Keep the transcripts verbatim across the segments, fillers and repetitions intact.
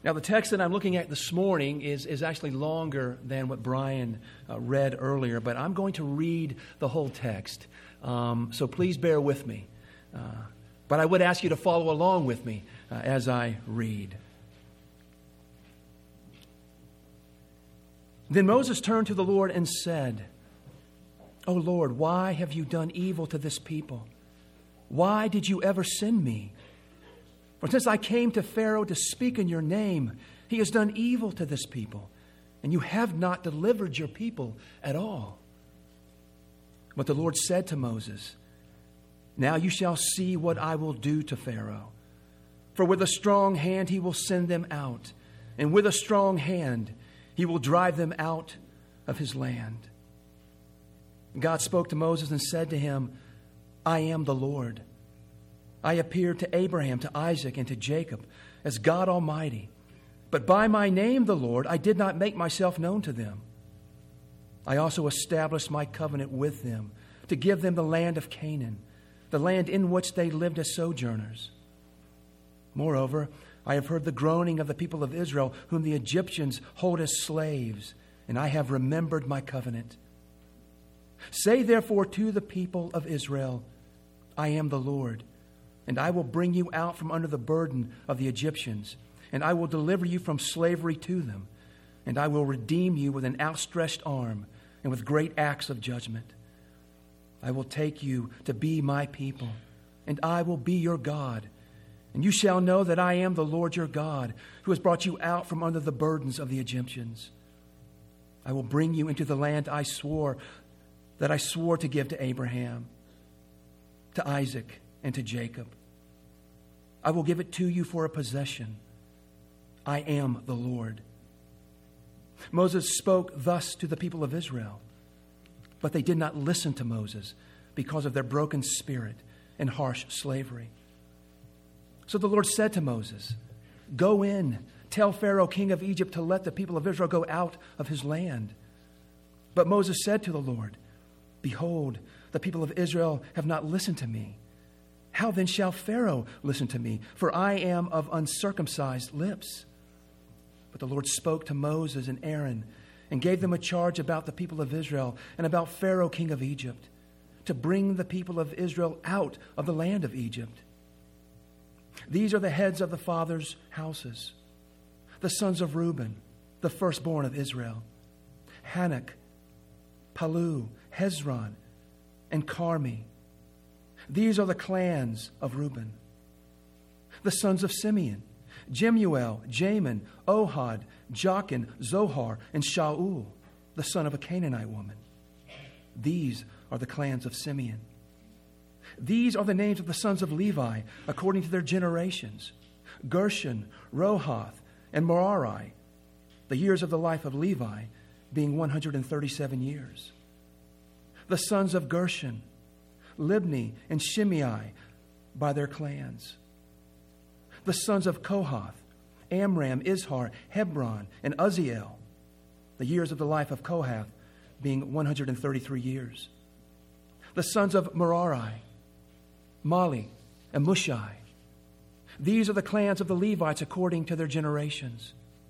Now, the text that I'm looking at this morning is, is actually longer than what Brian uh, read earlier, but I'm going to read the whole text. Um, so please bear with me. Uh, but I would ask you to follow along with me uh, as I read. Then Moses turned to the Lord and said, "O Lord, why have you done evil to this people? Why did you ever send me? For since I came to Pharaoh to speak in your name, he has done evil to this people, and you have not delivered your people at all." But the Lord said to Moses, "Now you shall see what I will do to Pharaoh. For with a strong hand he will send them out, and with a strong hand he will drive them out of his land." God spoke to Moses and said to him, "I am the Lord. I appeared to Abraham, to Isaac, and to Jacob as God Almighty. But by my name, the Lord, I did not make myself known to them. I also established my covenant with them to give them the land of Canaan, the land in which they lived as sojourners. Moreover, I have heard the groaning of the people of Israel, whom the Egyptians hold as slaves, and I have remembered my covenant. Say therefore to the people of Israel, I am the Lord, and I will bring you out from under the burden of the Egyptians, and I will deliver you from slavery to them, and I will redeem you with an outstretched arm and with great acts of judgment. I will take you to be my people, and I will be your God, and you shall know that I am the Lord your God, who has brought you out from under the burdens of the Egyptians. I will bring you into the land I swore that I swore to give to Abraham, to Isaac, and to Jacob. I will give it to you for a possession. I am the Lord." Moses spoke thus to the people of Israel, but they did not listen to Moses because of their broken spirit and harsh slavery. So the Lord said to Moses, "Go in, tell Pharaoh, king of Egypt, to let the people of Israel go out of his land." But Moses said to the Lord, "Behold, the people of Israel have not listened to me. How then shall Pharaoh listen to me? For I am of uncircumcised lips." But the Lord spoke to Moses and Aaron and gave them a charge about the people of Israel and about Pharaoh, king of Egypt, to bring the people of Israel out of the land of Egypt. These are the heads of the fathers' houses, the sons of Reuben, the firstborn of Israel: Hanok, Palu, Hezron, and Carmi. These are the clans of Reuben. The sons of Simeon: Jemuel, Jamin, Ohad, Jachin, Zohar, and Shaul, the son of a Canaanite woman. These are the clans of Simeon. These are the names of the sons of Levi, according to their generations: Gershon, Rohath, and Merari, the years of the life of Levi being one hundred thirty-seven years. The sons of Gershon: Libni and Shimei by their clans. The sons of Kohath: Amram, Izhar, Hebron, and Uzziel, the years of the life of Kohath being one hundred thirty-three years. The sons of Merari: Mali and Mushai. These are the clans of the Levites according to their generations.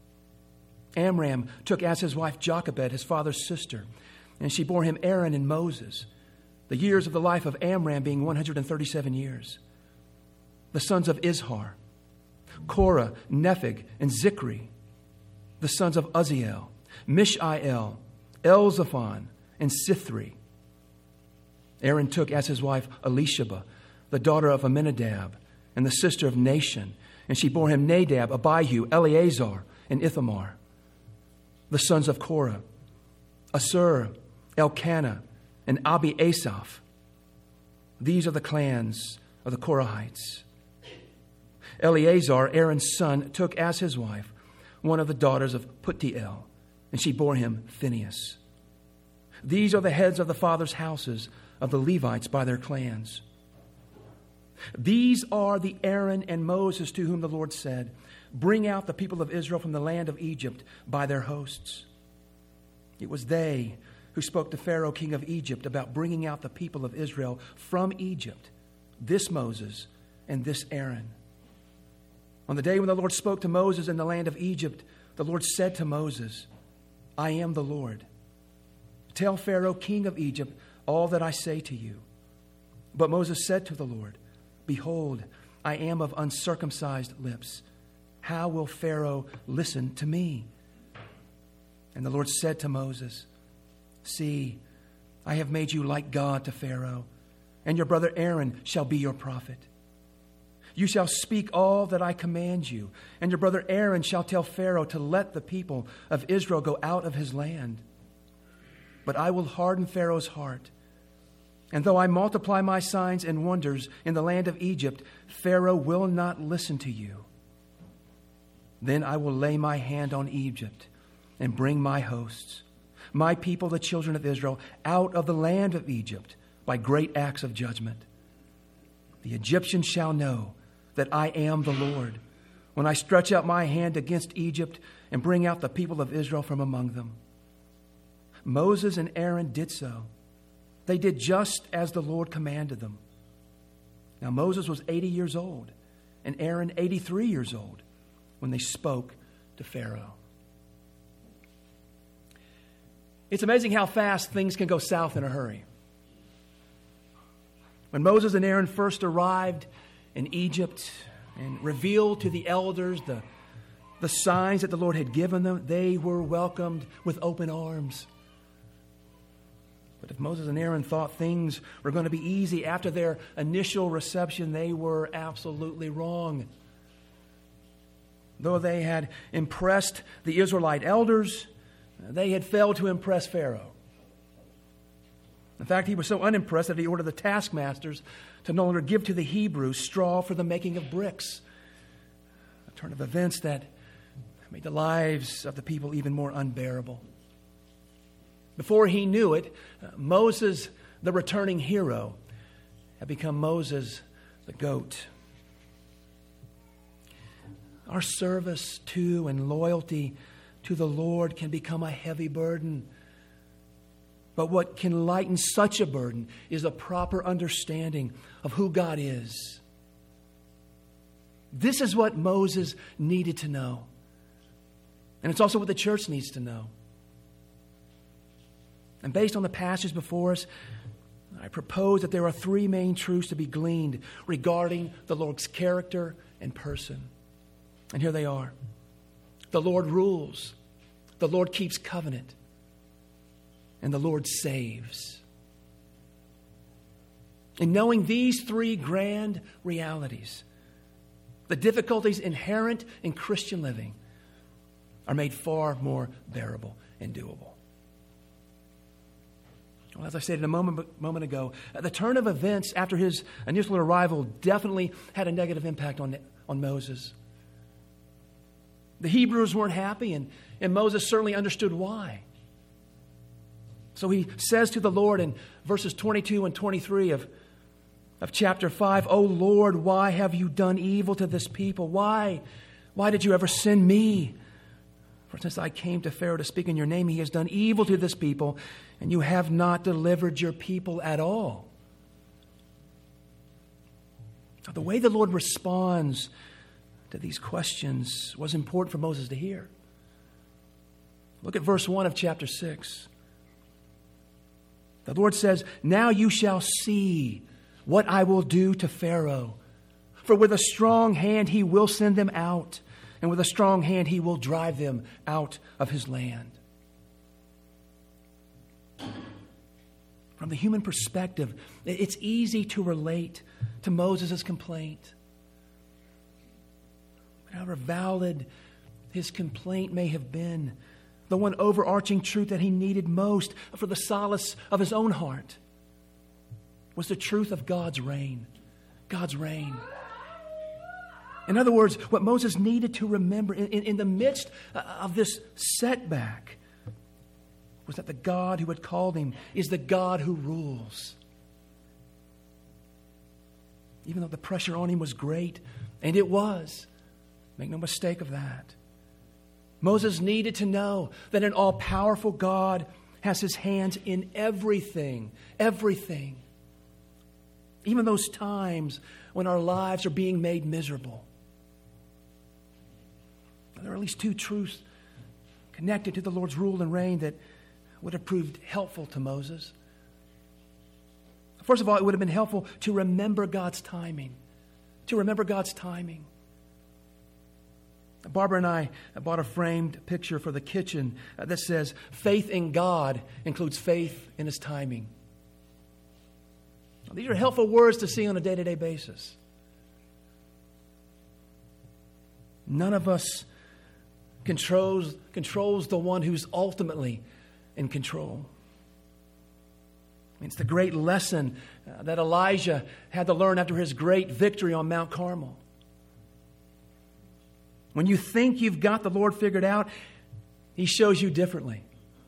Amram took as his wife Jochebed, his father's sister, and she bore him Aaron and Moses, the years of the life of Amram being one hundred thirty-seven years. The sons of Izhar: Korah, Nepheg, and Zikri. The sons of Uzziel: Mishael, Elzaphan, and Sithri. Aaron took as his wife Elisheba, the daughter of Amminadab, and the sister of Nashon, and she bore him Nadab, Abihu, Eleazar, and Ithamar. The sons of Korah: Asur, Elkanah, and Abi Asaph. These are the clans of the Korahites. Eleazar, Aaron's son, took as his wife one of the daughters of Putiel, and she bore him Phinehas. These are the heads of the fathers' houses of the Levites by their clans. These are the Aaron and Moses to whom the Lord said, "Bring out the people of Israel from the land of Egypt by their hosts." It was they who spoke to Pharaoh, king of Egypt, about bringing out the people of Israel from Egypt, this Moses and this Aaron. On the day when the Lord spoke to Moses in the land of Egypt, the Lord said to Moses, I am the Lord. Tell Pharaoh, king of Egypt, all that I say to you. But Moses said to the Lord, Behold, I am of uncircumcised lips. How will Pharaoh listen to me? And the Lord said to Moses, See, I have made you like God to Pharaoh, and your brother Aaron shall be your prophet. You shall speak all that I command you, and your brother Aaron shall tell Pharaoh to let the people of Israel go out of his land. But I will harden Pharaoh's heart, and though I multiply my signs and wonders in the land of Egypt, Pharaoh will not listen to you. Then I will lay my hand on Egypt and bring my hosts, my people, the children of Israel, out of the land of Egypt by great acts of judgment. The Egyptians shall know that I am the Lord when I stretch out my hand against Egypt and bring out the people of Israel from among them. Moses and Aaron did so. They did just as the Lord commanded them. Now Moses was eighty years old and Aaron eighty-three years old when they spoke to Pharaoh. It's amazing how fast things can go south in a hurry. When Moses and Aaron first arrived in Egypt and revealed to the elders the, the signs that the Lord had given them, they were welcomed with open arms. But if Moses and Aaron thought things were going to be easy after their initial reception, they were absolutely wrong. Though they had impressed the Israelite elders, they had failed to impress Pharaoh. In fact, he was so unimpressed that he ordered the taskmasters to no longer give to the Hebrews straw for the making of bricks. A turn of events that made the lives of the people even more unbearable. Before he knew it, Moses, the returning hero, had become Moses, the goat. Our service to and loyalty to the Lord can become a heavy burden. But what can lighten such a burden is a proper understanding of who God is. This is what Moses needed to know. And it's also what the church needs to know. And based on the passage before us, I propose that there are three main truths to be gleaned regarding the Lord's character and person. And here they are. The Lord rules. The Lord keeps covenant. And the Lord saves. In knowing these three grand realities, the difficulties inherent in Christian living are made far more bearable and doable. Well, as I said a moment, moment ago, the turn of events after his initial arrival definitely had a negative impact on, on Moses. The Hebrews weren't happy, and, and Moses certainly understood why. So he says to the Lord in verses twenty-two and twenty-three of, of chapter five, O Lord, why have you done evil to this people? Why? Why did you ever send me? For since I came to Pharaoh to speak in your name, he has done evil to this people, and you have not delivered your people at all. Now, the way the Lord responds to these questions was important for Moses to hear. Look at verse one of chapter six. The Lord says, now you shall see what I will do to Pharaoh. For with a strong hand he will send them out, and with a strong hand he will drive them out of his land. From the human perspective, it's easy to relate to Moses' complaint. However valid his complaint may have been, the one overarching truth that he needed most for the solace of his own heart was the truth of God's reign. God's reign. In other words, what Moses needed to remember in, in, in the midst of this setback was that the God who had called him is the God who rules. Even though the pressure on him was great, and it was, make no mistake of that. Moses needed to know that an all-powerful God has his hands in everything, everything. Even those times when our lives are being made miserable. there are at least two truths connected to the Lord's rule and reign that would have proved helpful to Moses. First of all, it would have been helpful to remember God's timing. To remember God's timing. Barbara and I bought a framed picture for the kitchen that says, faith in God includes faith in His timing. Now, these are helpful words to see on a day-to-day basis. None of us controls, controls the one who's ultimately in control. It's the great lesson uh, that Elijah had to learn after his great victory on Mount Carmel. When you think you've got the Lord figured out, He shows you differently.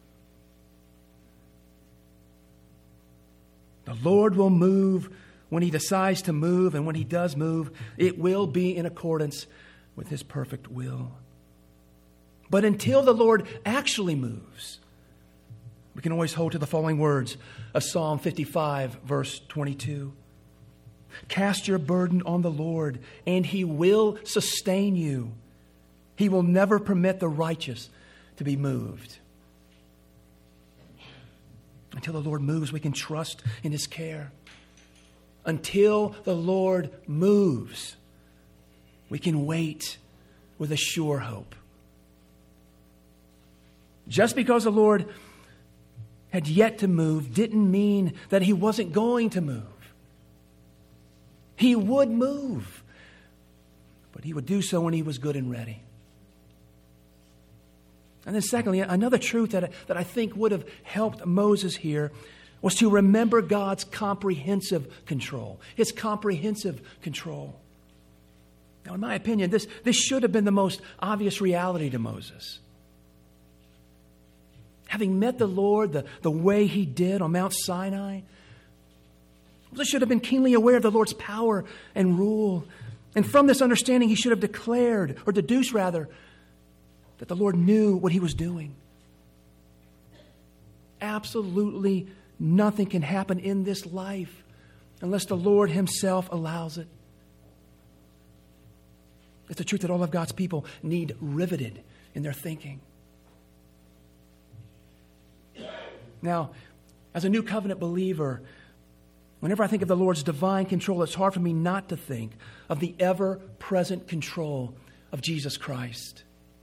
The Lord will move when He decides to move, and when He does move, it will be in accordance with His perfect will. But until the Lord actually moves, we can always hold to the following words of Psalm fifty-five, verse twenty-two. Cast your burden on the Lord, and He will sustain you. He will never permit the righteous to be moved. Until the Lord moves, we can trust in His care. Until the Lord moves, we can wait with a sure hope. Just because the Lord had yet to move didn't mean that He wasn't going to move. He would move, but He would do so when He was good and ready. And then secondly, another truth that, that I think would have helped Moses here was to remember God's comprehensive control. His comprehensive control. Now, in my opinion, this, this should have been the most obvious reality to Moses. Having met the Lord the, the way he did on Mount Sinai, Moses should have been keenly aware of the Lord's power and rule. And from this understanding, he should have declared, or deduced rather, that the Lord knew what He was doing. Absolutely nothing can happen in this life unless the Lord Himself allows it. It's a truth that all of God's people need riveted in their thinking. Now, as a new covenant believer, whenever I think of the Lord's divine control, it's hard for me not to think of the ever-present control of Jesus Christ.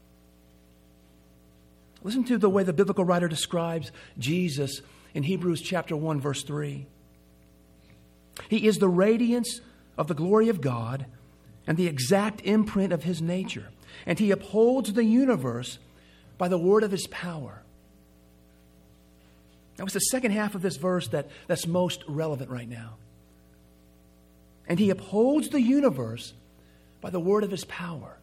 Listen to the way the biblical writer describes Jesus in Hebrews chapter one, verse three. He is the radiance of the glory of God and the exact imprint of His nature, and He upholds the universe by the word of His power. Now, it's the second half of this verse that, that's most relevant right now. And He upholds the universe by the word of His power.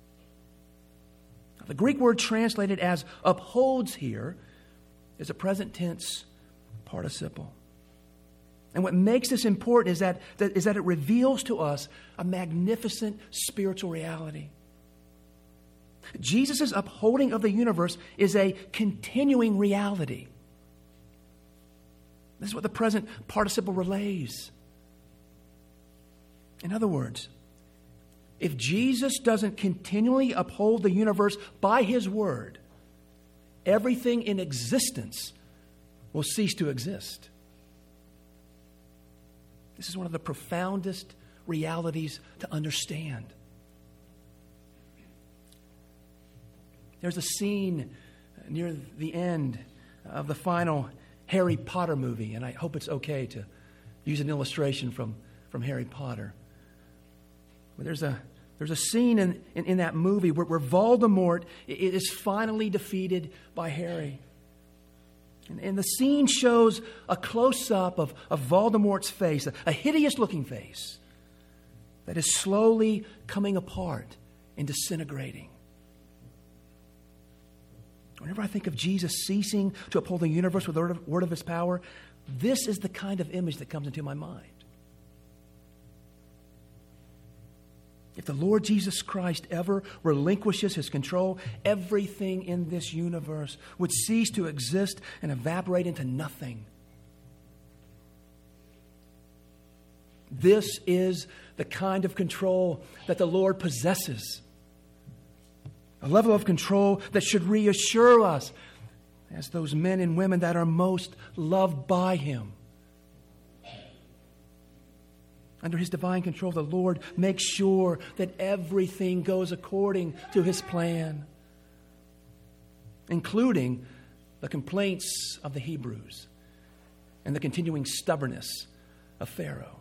The Greek word translated as upholds here is a present tense participle. And what makes this important is that, that, is that it reveals to us a magnificent spiritual reality. Jesus' upholding of the universe is a continuing reality. This is what the present participle relays. In other words, if Jesus doesn't continually uphold the universe by His word, everything in existence will cease to exist. This is one of the profoundest realities to understand. There's a scene near the end of the final Harry Potter movie, and I hope it's okay to use an illustration from, from Harry Potter. There's a, there's a scene in, in, in that movie where, where Voldemort is finally defeated by Harry. And, and the scene shows a close-up of, of Voldemort's face, a, a hideous-looking face that is slowly coming apart and disintegrating. Whenever I think of Jesus ceasing to uphold the universe with the word of, word of His power, this is the kind of image that comes into my mind. If the Lord Jesus Christ ever relinquishes His control, everything in this universe would cease to exist and evaporate into nothing. This is the kind of control that the Lord possesses. A level of control that should reassure us as those men and women that are most loved by Him. Under His divine control, the Lord makes sure that everything goes according to His plan, including the complaints of the Hebrews and the continuing stubbornness of Pharaoh.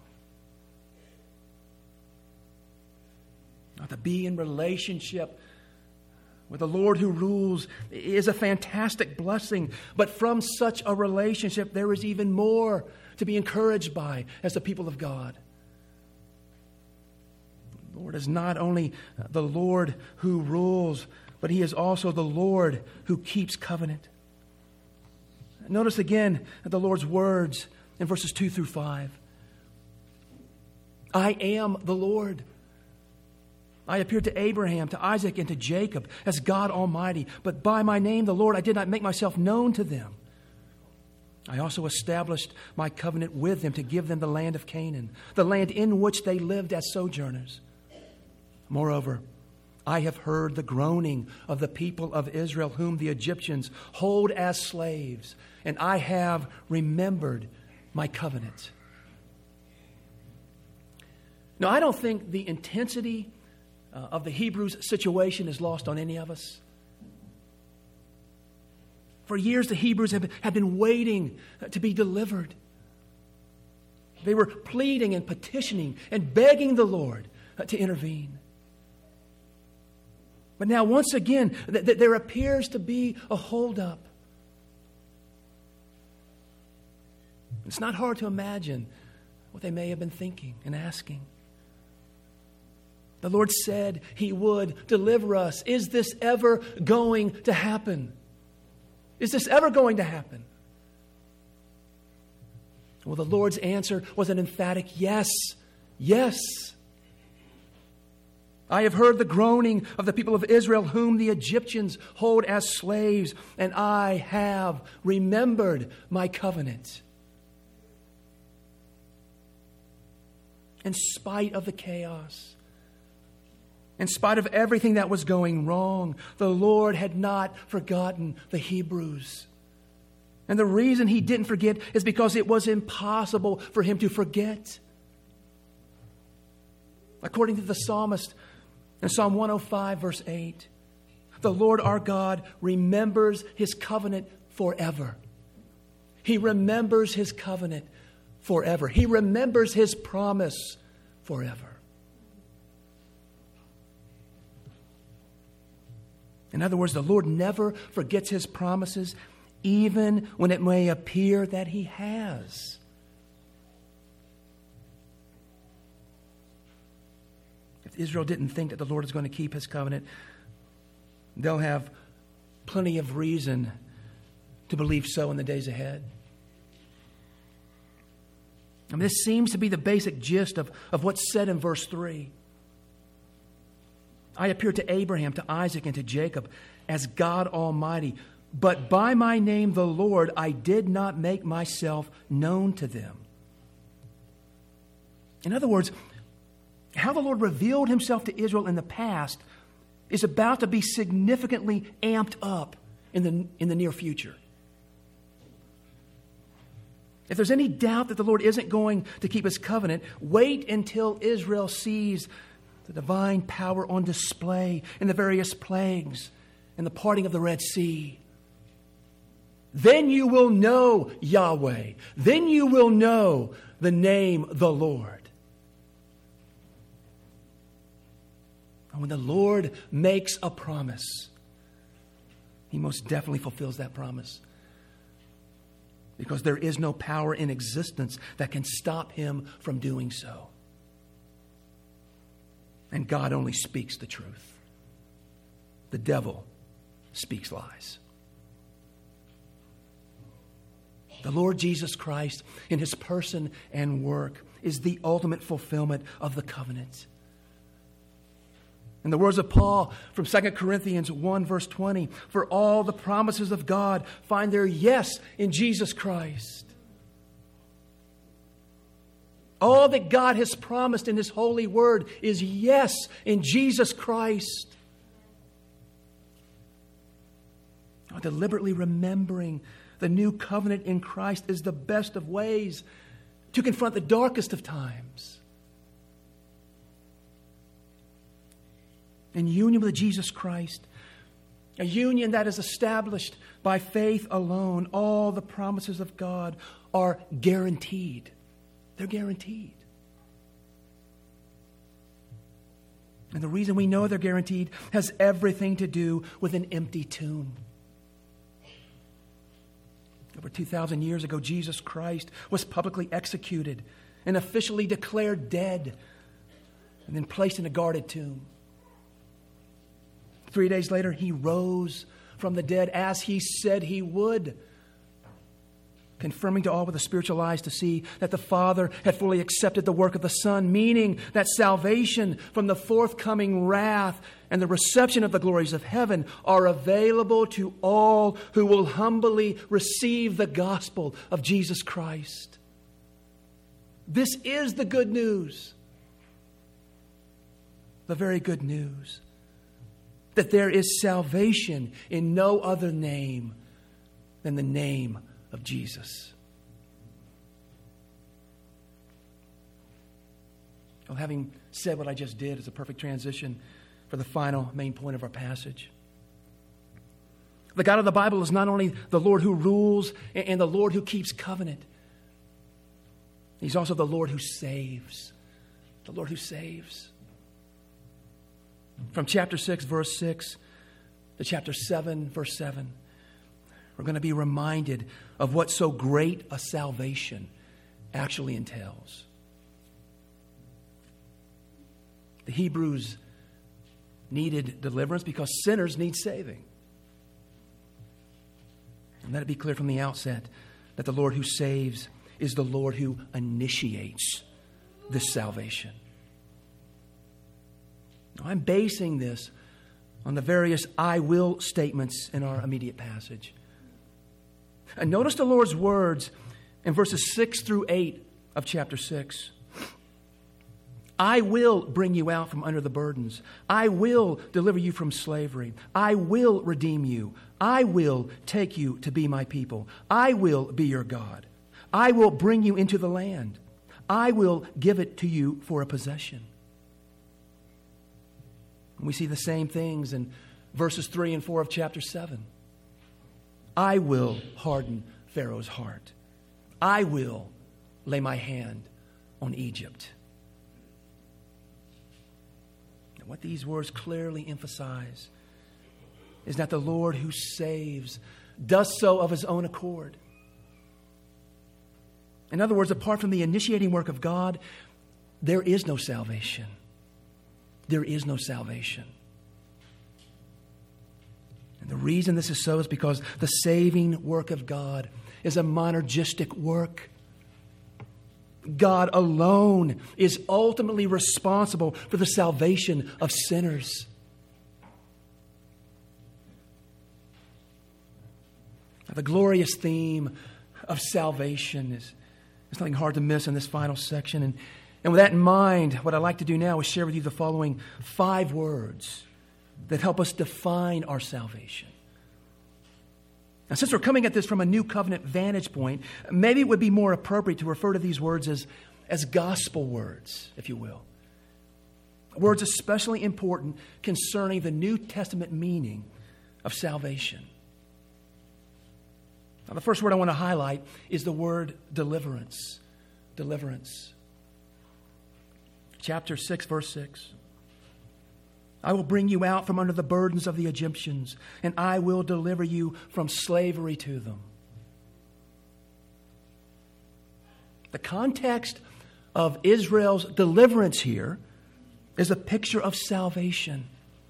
Now, to be in relationship with the Lord who rules is a fantastic blessing, but from such a relationship, there is even more to be encouraged by as the people of God. The Lord is not only the Lord who rules, but He is also the Lord who keeps covenant. Notice again the Lord's words in verses two through five. I am the Lord. I appeared to Abraham, to Isaac, and to Jacob as God Almighty, but by my name, the Lord, I did not make myself known to them. I also established my covenant with them to give them the land of Canaan, the land in which they lived as sojourners. Moreover, I have heard the groaning of the people of Israel, whom the Egyptians hold as slaves, and I have remembered my covenant. Now, I don't think the intensity uh, of the Hebrews' situation is lost on any of us. For years, the Hebrews have been, have been waiting to be delivered. They were pleading and petitioning and begging the Lord to intervene. But now, once again, th- th- there appears to be a holdup. It's not hard to imagine what they may have been thinking and asking. The Lord said He would deliver us. Is this ever going to happen? Is this ever going to happen? Well, the Lord's answer was an emphatic yes. Yes. I have heard the groaning of the people of Israel, whom the Egyptians hold as slaves, and I have remembered my covenant. In spite of the chaos, in spite of everything that was going wrong, the Lord had not forgotten the Hebrews. And the reason He didn't forget is because it was impossible for Him to forget. According to the psalmist, in Psalm one oh five, verse eight, the Lord our God remembers His covenant forever. He remembers His covenant forever. He remembers His promise forever. In other words, the Lord never forgets His promises, even when it may appear that He has. If Israel didn't think that the Lord is going to keep His covenant, they'll have plenty of reason to believe so in the days ahead. I mean, this seems to be the basic gist of, of what's said in verse three. I appeared to Abraham, to Isaac, and to Jacob as God Almighty, but by my name, the Lord, I did not make myself known to them. In other words, how the Lord revealed Himself to Israel in the past is about to be significantly amped up in the, in the near future. If there's any doubt that the Lord isn't going to keep His covenant, wait until Israel sees the divine power on display in the various plagues and the parting of the Red Sea. Then you will know Yahweh. Then you will know the name the Lord. And when the Lord makes a promise, He most definitely fulfills that promise. Because there is no power in existence that can stop Him from doing so. And God only speaks the truth. The devil speaks lies. The Lord Jesus Christ, in His person and work, is the ultimate fulfillment of the covenant. In the words of Paul from Second Corinthians one, verse twenty, for all the promises of God find their yes in Jesus Christ. All that God has promised in His holy word is yes in Jesus Christ. Oh, deliberately remembering the new covenant in Christ is the best of ways to confront the darkest of times. In union with Jesus Christ, a union that is established by faith alone, all the promises of God are guaranteed. They're guaranteed. And the reason we know they're guaranteed has everything to do with an empty tomb. Over two thousand years ago, Jesus Christ was publicly executed and officially declared dead and then placed in a guarded tomb. Three days later, he rose from the dead as he said he would, confirming to all with the spiritual eyes to see that the Father had fully accepted the work of the Son, meaning that salvation from the forthcoming wrath and the reception of the glories of heaven are available to all who will humbly receive the gospel of Jesus Christ. This is the good news. The very good news. That there is salvation in no other name than the name of Jesus. Well, having said what I just did is a perfect transition for the final main point of our passage. The God of the Bible is not only the Lord who rules and the Lord who keeps covenant. He's also the Lord who saves. The Lord who saves. From chapter six, verse six, to chapter seven, verse seven, we're going to be reminded of what so great a salvation actually entails. The Hebrews needed deliverance because sinners need saving. And let it be clear from the outset that the Lord who saves is the Lord who initiates this salvation. Now, I'm basing this on the various I will statements in our immediate passage. And notice the Lord's words in verses six through eight of chapter six. I will bring you out from under the burdens. I will deliver you from slavery. I will redeem you. I will take you to be my people. I will be your God. I will bring you into the land. I will give it to you for a possession. We see the same things in verses three and four of chapter seven. I will harden Pharaoh's heart. I will lay my hand on Egypt. And what these words clearly emphasize is that the Lord who saves does so of his own accord. In other words, apart from the initiating work of God, there is no salvation. There is no salvation. And the reason this is so is because the saving work of God is a monergistic work. God alone is ultimately responsible for the salvation of sinners. Now, the glorious theme of salvation is there's nothing hard to miss in this final section. And And with that in mind, what I'd like to do now is share with you the following five words that help us define our salvation. Now, since we're coming at this from a new covenant vantage point, maybe it would be more appropriate to refer to these words as, as gospel words, if you will. Words especially important concerning the New Testament meaning of salvation. Now, the first word I want to highlight is the word deliverance. Deliverance. Chapter six, verse six. I will bring you out from under the burdens of the Egyptians, and I will deliver you from slavery to them. The context of Israel's deliverance here is a picture of salvation.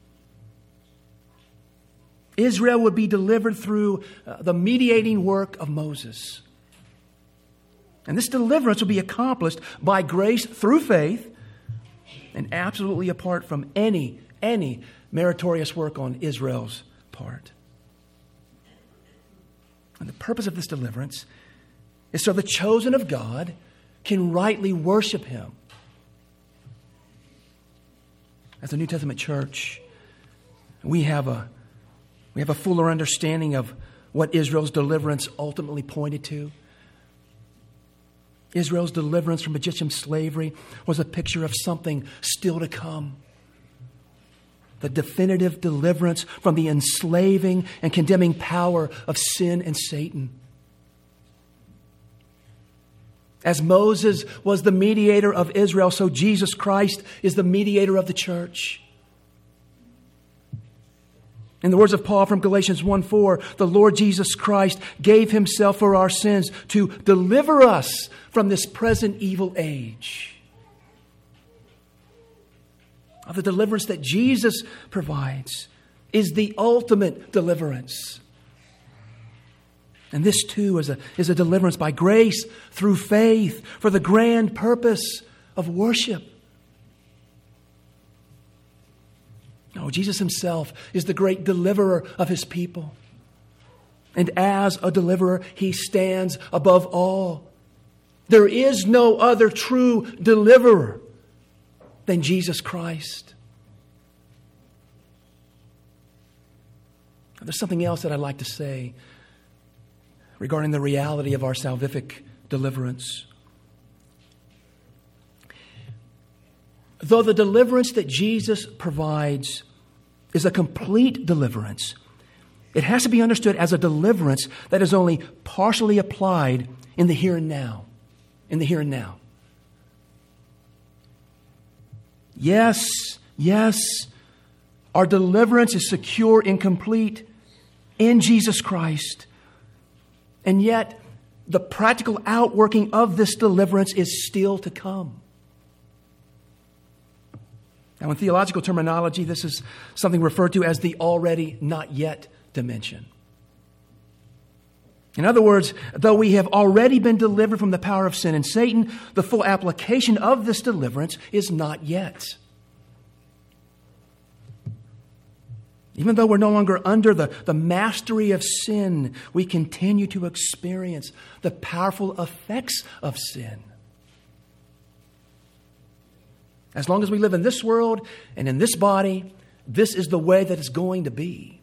Israel would be delivered through uh, the mediating work of Moses. And this deliverance will be accomplished by grace through faith and absolutely apart from any, any meritorious work on Israel's part. And the purpose of this deliverance is so the chosen of God can rightly worship Him. As a New Testament church, we have a We have a fuller understanding of what Israel's deliverance ultimately pointed to. Israel's deliverance from Egyptian slavery was a picture of something still to come. The definitive deliverance from the enslaving and condemning power of sin and Satan. As Moses was the mediator of Israel, so Jesus Christ is the mediator of the church. In the words of Paul from Galatians one four, the Lord Jesus Christ gave himself for our sins to deliver us from this present evil age. Of the deliverance that Jesus provides is the ultimate deliverance. And this too is a, is a deliverance by grace through faith for the grand purpose of worship. No, Jesus himself is the great deliverer of his people. And as a deliverer, he stands above all. There is no other true deliverer than Jesus Christ. There's something else that I'd like to say regarding the reality of our salvific deliverance. Though the deliverance that Jesus provides is a complete deliverance, it has to be understood as a deliverance that is only partially applied in the here and now. In the here and now. Yes, yes, our deliverance is secure and complete in Jesus Christ. And yet, the practical outworking of this deliverance is still to come. Now, in theological terminology, this is something referred to as the already not yet dimension. In other words, though we have already been delivered from the power of sin and Satan, the full application of this deliverance is not yet. Even though we're no longer under the, the mastery of sin, we continue to experience the powerful effects of sin. As long as we live in this world and in this body, this is the way that it's going to be.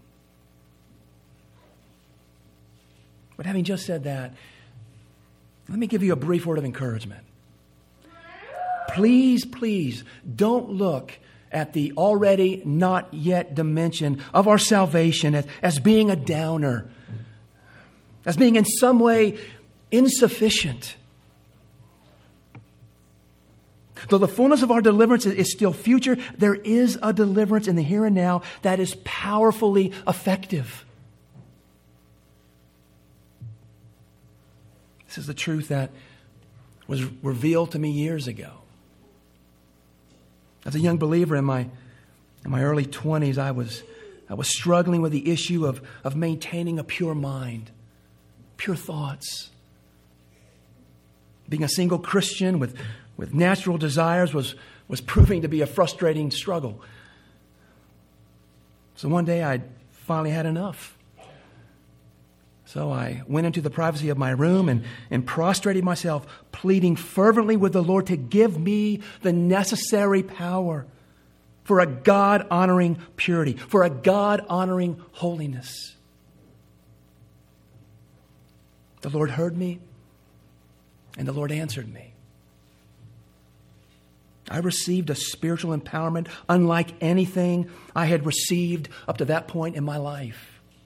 But having just said that, let me give you a brief word of encouragement. Please, please don't look at the already not yet dimension of our salvation as, as being a downer, as being in some way insufficient. Though the fullness of our deliverance is still future, there is a deliverance in the here and now that is powerfully effective. This is the truth that was revealed to me years ago. As a young believer in my in my early twenties, I was I was struggling with the issue of, of maintaining a pure mind, pure thoughts. Being a single Christian with, with natural desires was, was proving to be a frustrating struggle. So one day I finally had enough. So I went into the privacy of my room and, and prostrated myself, pleading fervently with the Lord to give me the necessary power for a God-honoring purity, for a God-honoring holiness. The Lord heard me, and the Lord answered me. I received a spiritual empowerment unlike anything I had received up to that point in my life.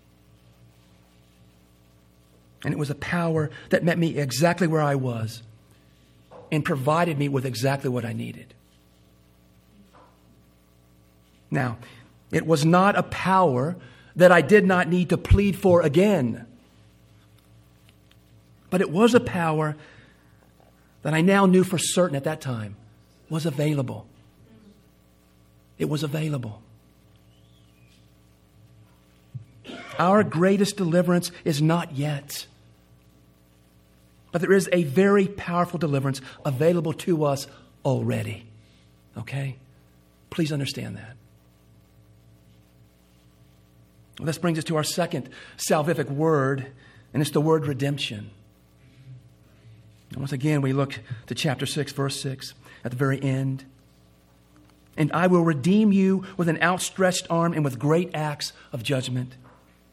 And it was a power that met me exactly where I was and provided me with exactly what I needed. Now, it was not a power that I did not need to plead for again. But it was a power that I now knew for certain at that time was available. It was available. Our greatest deliverance is not yet. But there is a very powerful deliverance available to us already. Okay? Please understand that. Well, this brings us to our second salvific word, and it's the word redemption. And once again, we look to chapter six, verse six, at the very end. And I will redeem you with an outstretched arm and with great acts of judgment.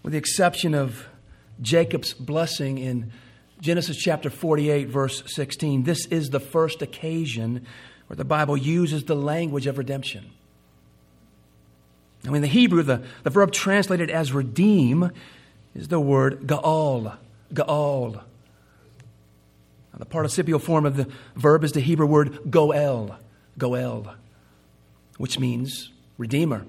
with the exception of Jacob's blessing in Genesis chapter forty-eight, verse sixteen. This is the first occasion where the Bible uses the language of redemption. Now, in the Hebrew, the, the verb translated as redeem is the word ga'al. Ga'al. Now, the participial form of the verb is the Hebrew word goel. Goel, which means redeemer.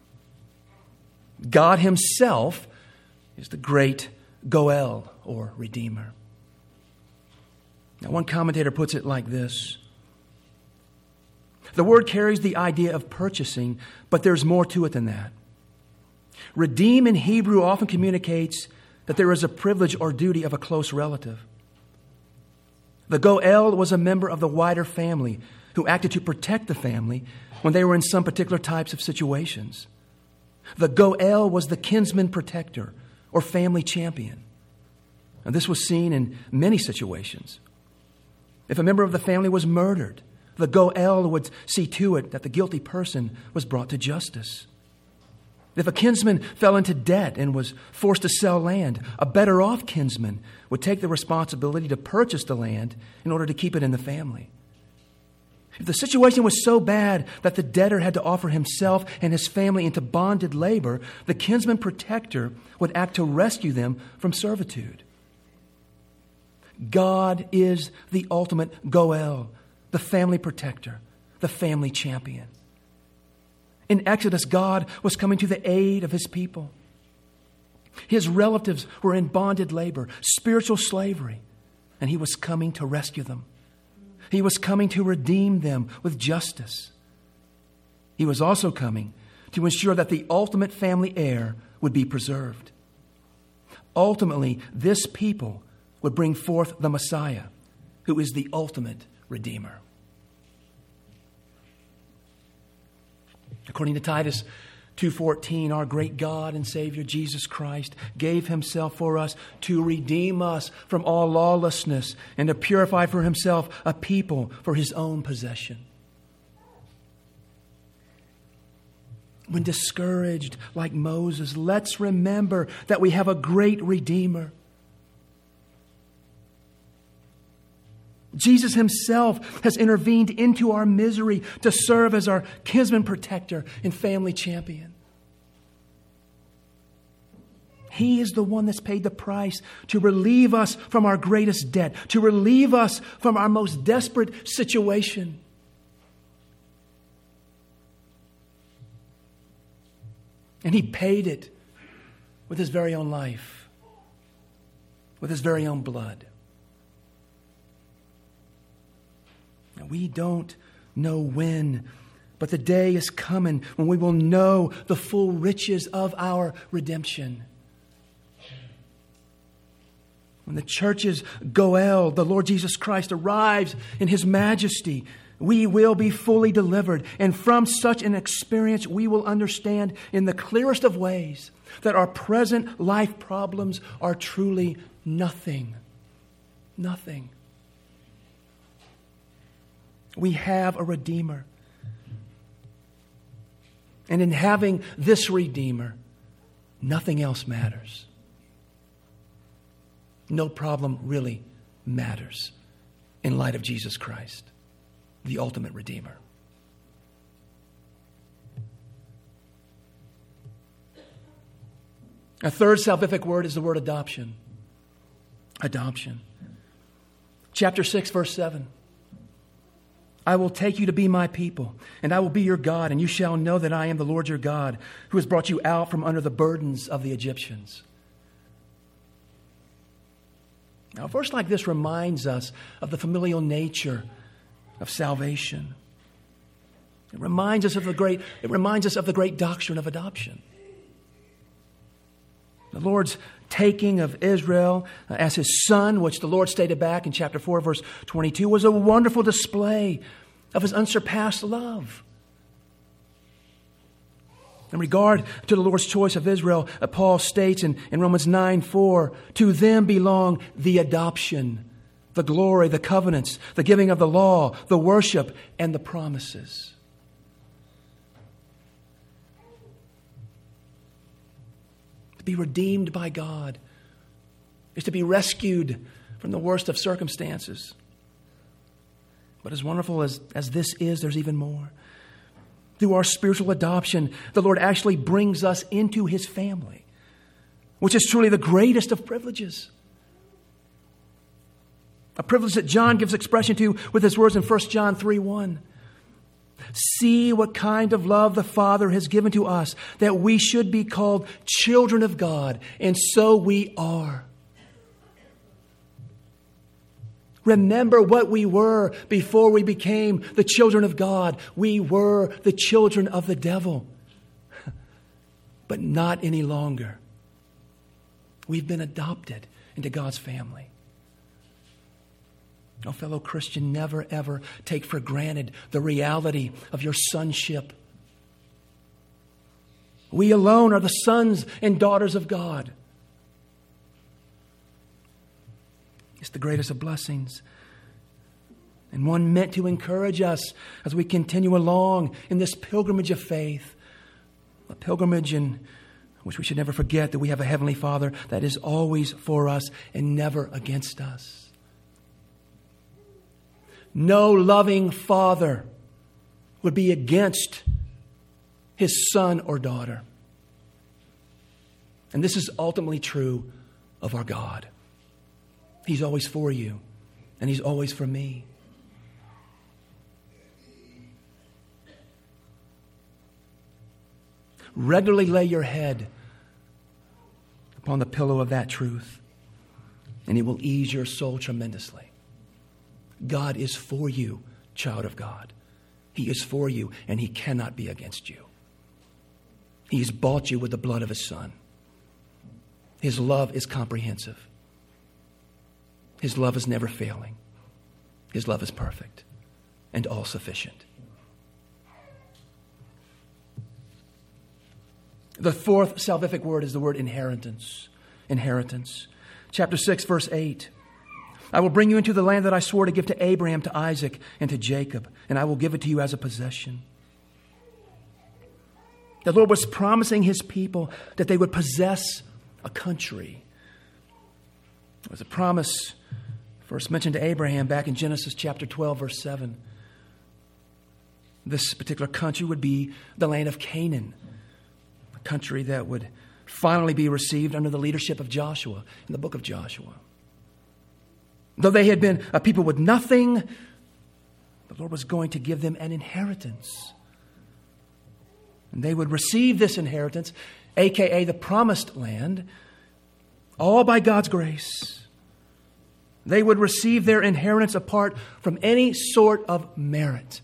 God himself is the great goel, or redeemer. Now, one commentator puts it like this. The word carries the idea of purchasing, but there's more to it than that. Redeem in Hebrew often communicates that there is a privilege or duty of a close relative. The goel was a member of the wider family who acted to protect the family when they were in some particular types of situations. The goel was the kinsman protector or family champion. And this was seen in many situations. If a member of the family was murdered, the goel would see to it that the guilty person was brought to justice. If a kinsman fell into debt and was forced to sell land, a better off kinsman would take the responsibility to purchase the land in order to keep it in the family. If the situation was so bad that the debtor had to offer himself and his family into bonded labor, the kinsman protector would act to rescue them from servitude. God is the ultimate goel, the family protector, the family champion. In Exodus, God was coming to the aid of his people. His relatives were in bonded labor, spiritual slavery, and he was coming to rescue them. He was coming to redeem them with justice. He was also coming to ensure that the ultimate family heir would be preserved. Ultimately, this people would bring forth the Messiah, who is the ultimate Redeemer. According to Titus two fourteen, our great God and Savior Jesus Christ gave himself for us to redeem us from all lawlessness and to purify for himself a people for his own possession. When discouraged like Moses, let's remember that we have a great Redeemer. Jesus himself has intervened into our misery to serve as our kinsman protector and family champion. He is the one that's paid the price to relieve us from our greatest debt, to relieve us from our most desperate situation. And he paid it with his very own life, with his very own blood. Now, we don't know when, but the day is coming when we will know the full riches of our redemption. When the church's goel, the Lord Jesus Christ, arrives in his majesty, we will be fully delivered. And from such an experience, we will understand in the clearest of ways that our present life problems are truly nothing. Nothing. We have a Redeemer. And in having this Redeemer, nothing else matters. No problem really matters in light of Jesus Christ, the ultimate Redeemer. A third salvific word is the word adoption. Adoption. Chapter six, verse seven. I will take you to be my people, and I will be your God, and you shall know that I am the Lord your God, who has brought you out from under the burdens of the Egyptians. Now, a verse like this reminds us of the familial nature of salvation. It reminds us of the great, it reminds us of the great doctrine of adoption. The Lord's taking of Israel as his son, which the Lord stated back in chapter four, verse twenty-two, was a wonderful display of his unsurpassed love. In regard to the Lord's choice of Israel, Paul states in, in Romans nine four, to them belong the adoption, the glory, the covenants, the giving of the law, the worship, and the promises. to be redeemed by God, is to be rescued from the worst of circumstances. But as wonderful as, as this is, there's even more. Through our spiritual adoption, the Lord actually brings us into His family, which is truly the greatest of privileges. A privilege that John gives expression to with his words in First John three one. See what kind of love the Father has given to us, that we should be called children of God, and so we are. Remember what we were before we became the children of God. We were the children of the devil, but not any longer. We've been adopted into God's family. Oh, fellow Christian, never ever take for granted the reality of your sonship. We alone are the sons and daughters of God. It's the greatest of blessings, and one meant to encourage us as we continue along in this pilgrimage of faith, a pilgrimage in which we should never forget that we have a Heavenly Father that is always for us and never against us. No loving father would be against his son or daughter. And this is ultimately true of our God. He's always for you, and He's always for me. Regularly lay your head upon the pillow of that truth, and it will ease your soul tremendously. God is for you, child of God. He is for you, and He cannot be against you. He has bought you with the blood of His Son. His love is comprehensive. His love is never failing. His love is perfect and all sufficient. The fourth salvific word is the word inheritance. Inheritance. Chapter six, verse eight. I will bring you into the land that I swore to give to Abraham, to Isaac, and to Jacob, and I will give it to you as a possession. The Lord was promising His people that they would possess a country. It was a promise first mentioned to Abraham back in Genesis chapter twelve, verse seven. This particular country would be the land of Canaan, a country that would finally be received under the leadership of Joshua in the book of Joshua. Though they had been a people with nothing, the Lord was going to give them an inheritance. And they would receive this inheritance, a k a the promised land, all by God's grace. They would receive their inheritance apart from any sort of merit.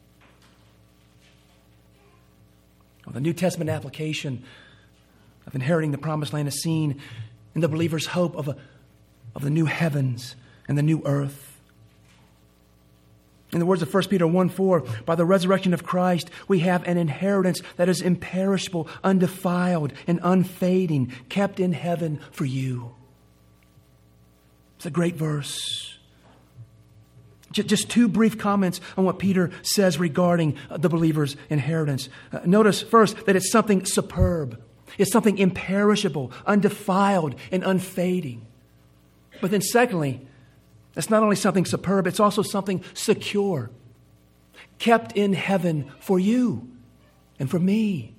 Well, the New Testament application of inheriting the promised land is seen in the believer's hope of, a, of the new heavens and the new earth. In the words of First Peter one four, by the resurrection of Christ, we have an inheritance that is imperishable, undefiled, and unfading, kept in heaven for you. It's a great verse. Just two brief comments on what Peter says regarding the believer's inheritance. Uh, notice first that it's something superb. It's something imperishable, undefiled, and unfading. But then secondly, it's not only something superb, it's also something secure, kept in heaven for you and for me.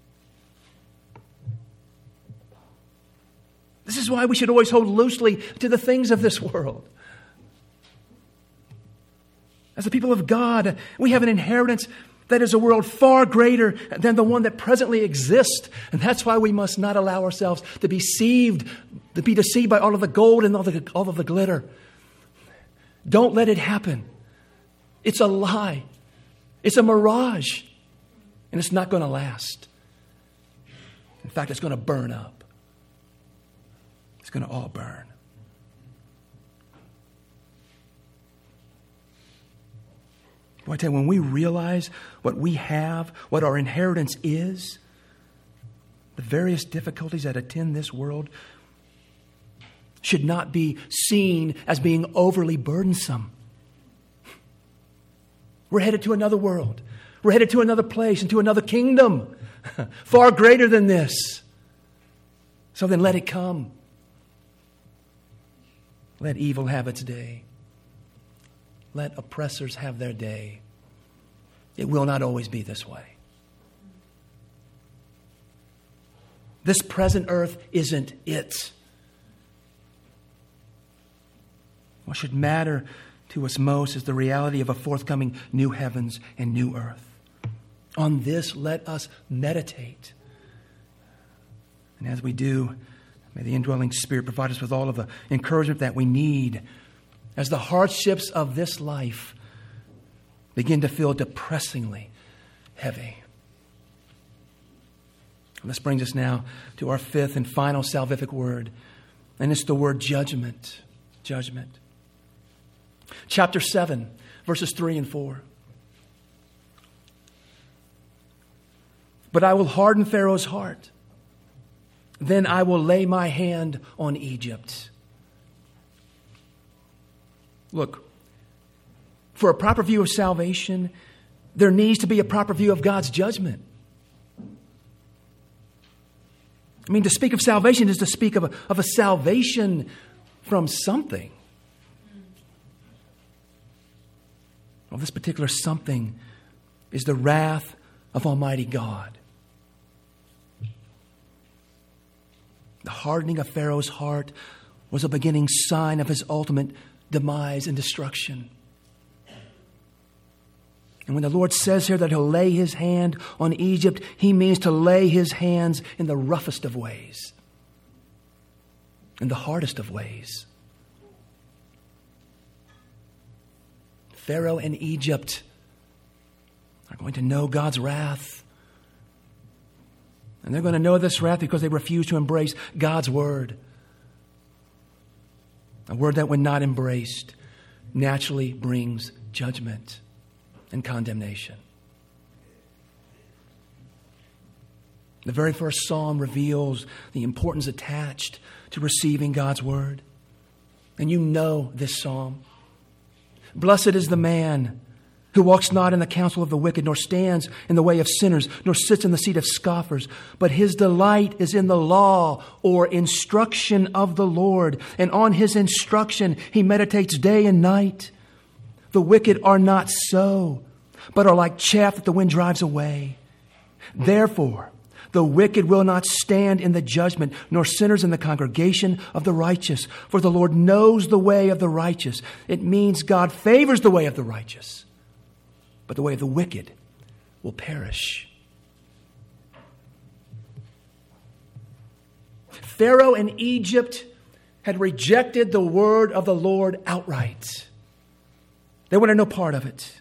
This is why we should always hold loosely to the things of this world. As the people of God, we have an inheritance that is a world far greater than the one that presently exists. And that's why we must not allow ourselves to be deceived, to be deceived by all of the gold and all, the, all of the glitter. Don't let it happen. It's a lie. It's a mirage. And it's not going to last. In fact, it's going to burn up. It's going to all burn. Boy, I tell you, when we realize what we have, what our inheritance is, the various difficulties that attend this world should not be seen as being overly burdensome. We're headed to another world. We're headed to another place, into another kingdom, far greater than this. So then let it come. Let evil have its day. Let oppressors have their day. It will not always be this way. This present earth isn't it. What should matter to us most is the reality of a forthcoming new heavens and new earth. On this, let us meditate. And as we do, may the indwelling Spirit provide us with all of the encouragement that we need as the hardships of this life begin to feel depressingly heavy. And this brings us now to our fifth and final salvific word, and it's the word judgment. Judgment. Chapter seven, verses three and four. But I will harden Pharaoh's heart. Then I will lay my hand on Egypt. Look, for a proper view of salvation, there needs to be a proper view of God's judgment. I mean, to speak of salvation is to speak of a, of a salvation from something. Well, this particular something is the wrath of Almighty God. The hardening of Pharaoh's heart was a beginning sign of his ultimate demise and destruction. And when the Lord says here that he'll lay his hand on Egypt, he means to lay his hands in the roughest of ways, in the hardest of ways. Pharaoh and Egypt are going to know God's wrath. And they're going to know this wrath because they refuse to embrace God's word. A word that, when not embraced, naturally brings judgment and condemnation. The very first psalm reveals the importance attached to receiving God's word. And you know this psalm. Blessed is the man who walks not in the counsel of the wicked, nor stands in the way of sinners, nor sits in the seat of scoffers. But his delight is in the law or instruction of the Lord. And on his instruction he meditates day and night. The wicked are not so, but are like chaff that the wind drives away. Therefore, the wicked will not stand in the judgment, nor sinners in the congregation of the righteous. For the Lord knows the way of the righteous. It means God favors the way of the righteous, but the way of the wicked will perish. Pharaoh and Egypt had rejected the word of the Lord outright. They wanted no part of it.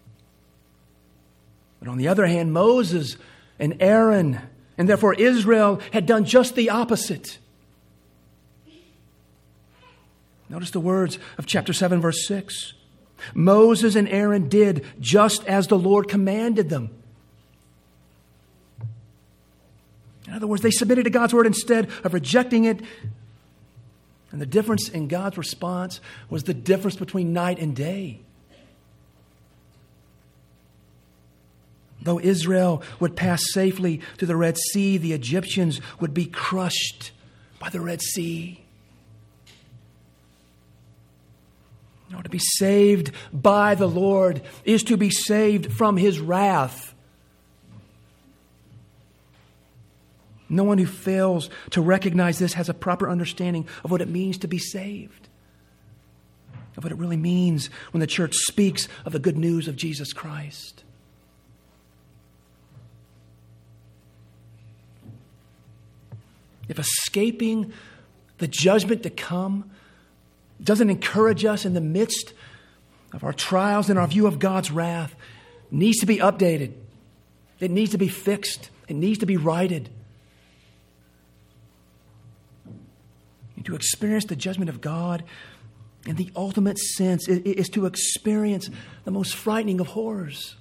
But on the other hand, Moses and Aaron, and therefore Israel, had done just the opposite. Notice the words of chapter seven, verse six. Moses and Aaron did just as the Lord commanded them. In other words, they submitted to God's word instead of rejecting it. And the difference in God's response was the difference between night and day. Though Israel would pass safely to the Red Sea, the Egyptians would be crushed by the Red Sea. No, to be saved by the Lord is to be saved from his wrath. No one who fails to recognize this has a proper understanding of what it means to be saved, of what it really means when the church speaks of the good news of Jesus Christ. If escaping the judgment to come doesn't encourage us in the midst of our trials and our view of God's wrath, it needs to be updated. It needs to be fixed. It needs to be righted. And to experience the judgment of God in the ultimate sense is to experience the most frightening of horrors.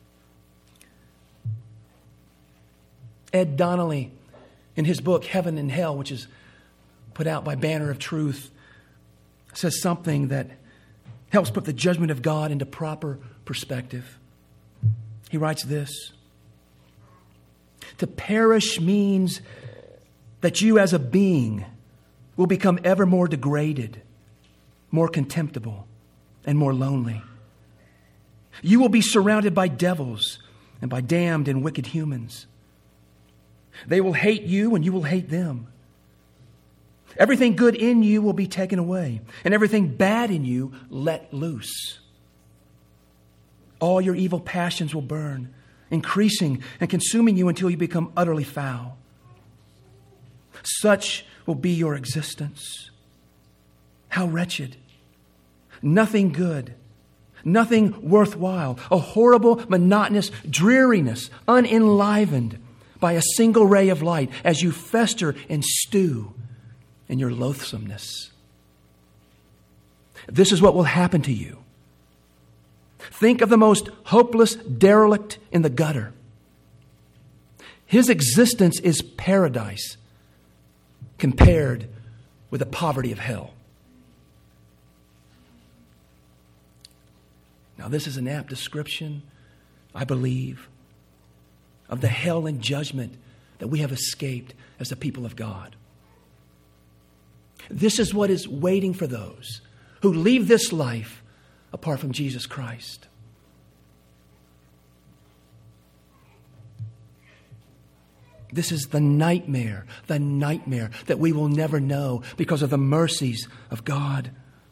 Ed Donnelly, in his book, Heaven and Hell, which is put out by Banner of Truth, says something that helps put the judgment of God into proper perspective. He writes this: to perish means that you as a being will become ever more degraded, more contemptible, and more lonely. You will be surrounded by devils and by damned and wicked humans. They will hate you and you will hate them. Everything good in you will be taken away, and everything bad in you let loose. All your evil passions will burn, increasing and consuming you until you become utterly foul. Such will be your existence. How wretched. Nothing good. Nothing worthwhile. A horrible, monotonous dreariness, unenlivened by a single ray of light as you fester and stew in your loathsomeness. This is what will happen to you. Think of the most hopeless derelict in the gutter. His existence is paradise compared with the poverty of hell. Now, this is an apt description, I believe, of the hell and judgment that we have escaped as the people of God. This is what is waiting for those who leave this life apart from Jesus Christ. This is the nightmare, the nightmare that we will never know because of the mercies of God.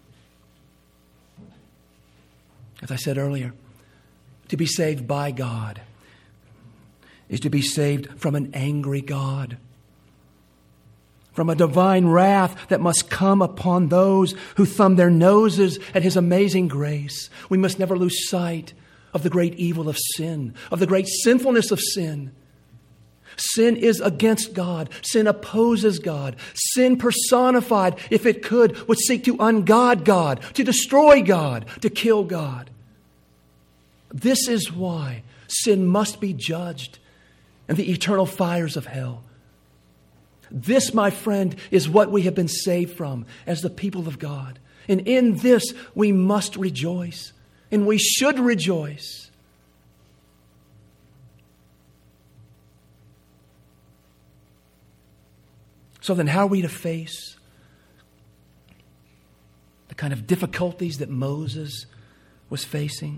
As I said earlier, to be saved by God is to be saved from an angry God, from a divine wrath that must come upon those who thumb their noses at His amazing grace. We must never lose sight of the great evil of sin, of the great sinfulness of sin. Sin is against God. Sin opposes God. Sin personified, if it could, would seek to ungod God, to destroy God, to kill God. This is why sin must be judged in the eternal fires of hell. This, my friend, is what we have been saved from as the people of God. And in this we must rejoice, and we should rejoice. So then how are we to face the kind of difficulties that Moses was facing?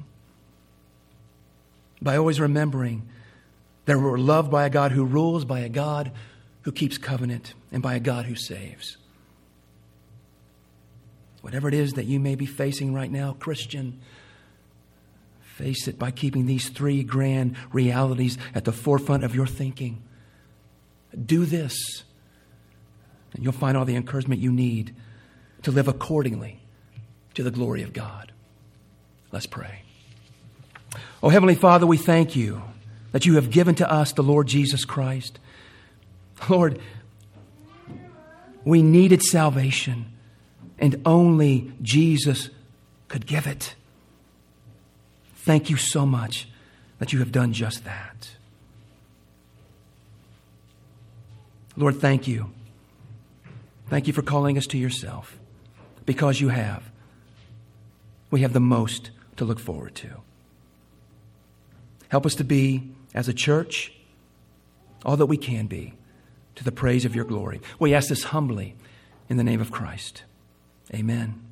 By always remembering that we're loved by a God who rules, by a God who keeps covenant, and by a God who saves. Whatever it is that you may be facing right now, Christian, face it by keeping these three grand realities at the forefront of your thinking. Do this, and you'll find all the encouragement you need to live accordingly to the glory of God. Let's pray. Oh, Heavenly Father, we thank you that you have given to us the Lord Jesus Christ. Lord, we needed salvation, and only Jesus could give it. Thank you so much that you have done just that. Lord, thank you. Thank you for calling us to yourself. Because you have, we have the most to look forward to. Help us to be, as a church, all that we can be, to the praise of your glory. We ask this humbly in the name of Christ. Amen.